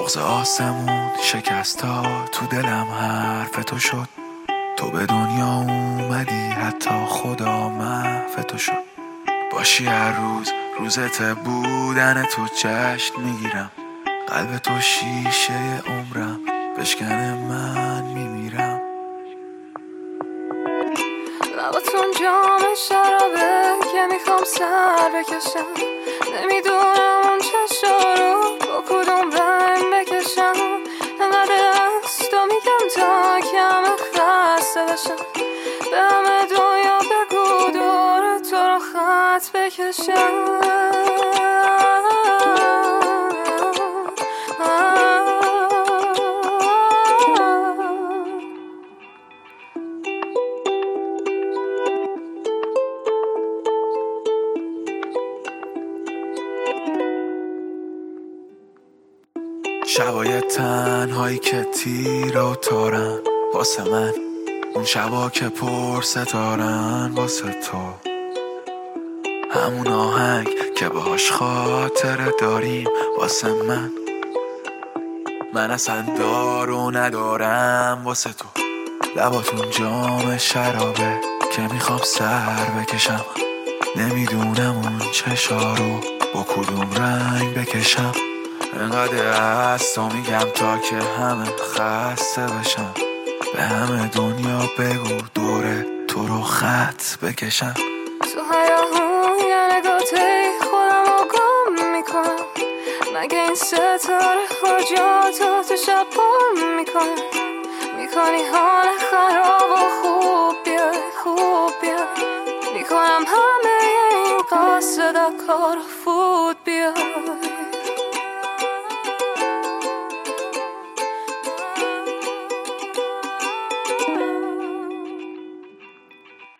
بغض آسمون شکست تا تو دلم حرف تو شد. تو به دنیا اومدی حتی خدا محو تو شد. باشی هر روز روزت بودن تو جشن میگیرم. قلب تو شیشه عمرم بشکنه من میمیرم. لباتون جام شرابه که میخوام سر بکشم. نمیدونم اون چشا رو با کدوم رنگ بکشم. انقدر از تو میگم تا کم خسته بشم. به همه دنیا بگو دور تو رو خط بکشم. شبای تنهایی که تیر و تارن واسه من، اون شبا که پر ستارن واسه تو. همون آهنگ که باهاش خاطره داریم واسه من اصلا دارو ندارم واسه تو. لباتون جام شرابه که میخوام سر بکشم. نمیدونم اون چشا رو با کدوم رنگ بکشم. انقدر از تو میگم تا که همه خسته بشم. به همه دنیا بگو دوره تو رو خط بکشم. تو هیاهون یه نگاهی خودم رو گم میکنم. مگه این ستاره خرجاتو تو شب پام میکنی حال خراب و خوب بیای. میکنم همه این قصد کار فوت بیای.